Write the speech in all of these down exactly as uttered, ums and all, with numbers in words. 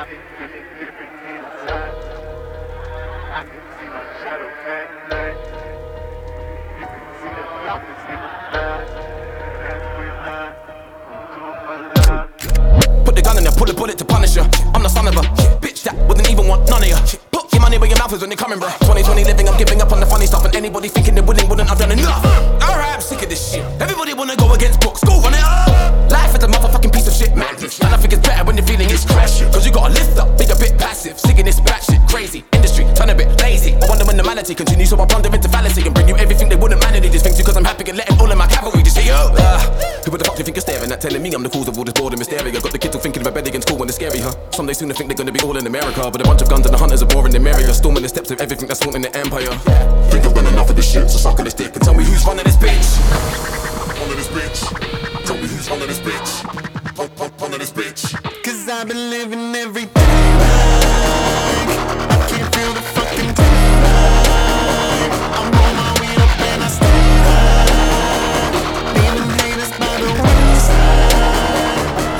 been feeling different inside. I can see my shadow at night. You can see the darkness in my eyes. That's when I come alive. Put the gun in there, pull a bullet to punish her. I'm the son of a bitch that wouldn't even want none of you. Put your money where your mouth is when you're coming, bro. twenty twenty living, I'm giving up on the funny stuff. And anybody thinking they wouldn't, wouldn't have done enough. Alright, I'm sick of this shit. Everybody wanna go against books, go run it up. Life is a motherfucking piece of shit, man. And I think it's better when you're feeling it's crashing. Cause you gotta lift up, think a bit passive. Singing this batshit, crazy. Industry, turn a bit lazy. I wonder when the malady continues, so I blunder into fallacy and bring you everything they wouldn't manage these things to. Cause I'm happy and letting all of my cavalry just say, yo. Uh, who the fuck do you think you're staring at? Telling me I'm the cause of all this boredom hysteria. Got the kids all thinking about bed against school when it's scary, huh? Some they sooner think they're gonna be all in America, but a bunch of guns and the hunters are boring in America. Storming the steps of everything that's haunting the empire. Think I've done enough of this shit, so suck on this dick and tell me who's running this bitch. Running this bitch. Tell me who's running this bitch. Pump, pump, running this bitch. Cause I've been living every day like I can't feel the fucking day. I'm on my way up and I stay high. Leaving haters by the wayside.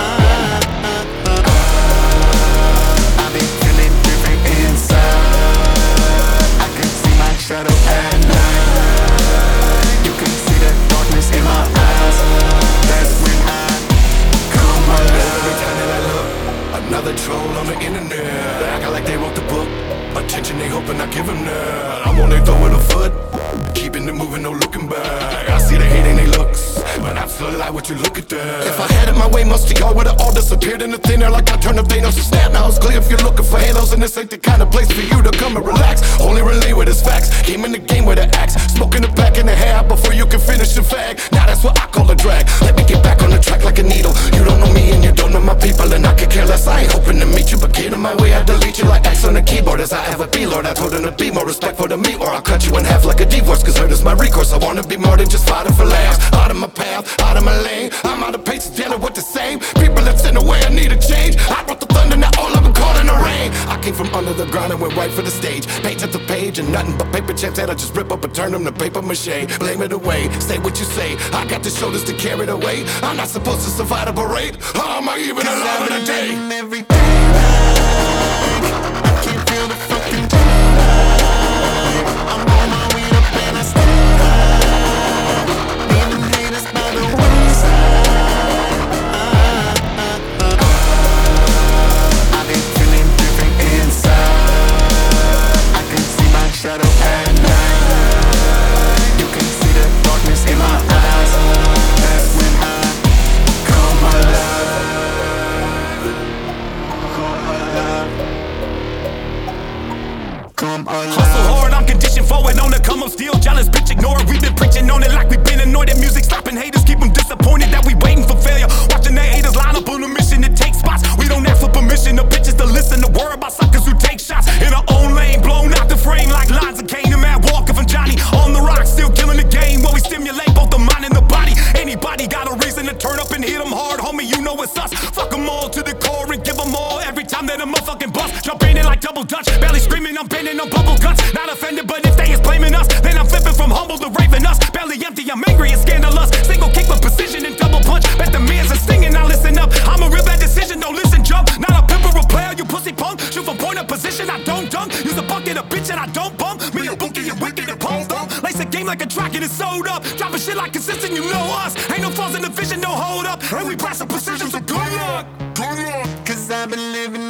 I've been feeling different inside. I can see my shadow at night. You can see the darkness in my eyes. That's when I come alive. Every time that I look, another troll on the internet. They acting like they wrote the book. Attention they hoping I give them that. I'm on their throw with a foot. Keeping it moving, no looking back. I see the hate in they looks, but I'm still alive, what you look at that. If I had it my way, most of y'all would've all disappeared in the thin air like I turned up Thanos to snap. Now it's clear if you're looking for halos, and this ain't the kind of place for you to come and relax. Only relay with his facts. Came in the game with an axe, smoking the back in the hair before you can finish the fag. Now that's what I call a drag. Let me get back on the track like a needle. You don't know me and you don't know my people, and I could care less. I ain't hoping to meet you, but get in my way, I delete you like X on the keyboard. As I ever be, Lord, I told him to be more respectful to me, or I'll cut you in half like a divorce. Cause hurt is my recourse. I wanna be more than just fighting for laughs. Out of my path, out of my lane. I'm out of patience dealing with the same people that's in the way. I need a change. I brought the thunder, now all of them caught in the rain. I came from under the ground and went right for the stage. Page after page and nothing but paper checks that I just rip up and turn them to paper mache. Blame it away, say what you say. I got the shoulders to carry the weight. I'm not supposed to survive a parade. How am I even alive in a day? Every day like I can't feel the fucking day. I'm on my way up and I stay high. Leaving haters by the wayside. I've been feeling different inside. I can see my shadow at night. You can see the darkness in my eyes. That's when I come alive. Come alive. Come alive. Hustle hard, I'm conditioned forward on the come up. Still jealous, bitch, ignore it. We've been preaching on it like we've been annoyed at music. Stopping haters, keep them disappointed that we waiting for failure. Watching their haters line up on a mission to take spots. We don't ask for permission, the bitches to listen. To worry about suckers who take shots in our own lane. Blown out the frame like lines of Kane. The man walking from Johnny on the rock, still killing the game. While we stimulate both the mind and the body. Anybody got a reason to turn up and hit them hard, homie, you know it's us. Fuck them all to the core and give them all every time that a motherfucking bust. Jumping in like double dutch, barely screaming, I'm bending on bubble guts. Not offended, but if they is blaming us, then I'm flipping from humble to raving us. Barely empty, I'm angry and scandalous. Single kick with precision and double punch. Bet the man's are singing, now listen up. I'm a real bad decision, don't listen, jump. Not a pimp or a player, you pussy punk. Shoot from point of position, I don't dunk. Use a bucket, a bitch, and I don't bump. Me a bookie, you wicked, and pump thump. Lace a game like a track and it's sold up. Dropping shit like consistent, you know us. Ain't no flaws in the vision, no hold up. And we pass a precision, so good luck. Good luck. Cause I've been living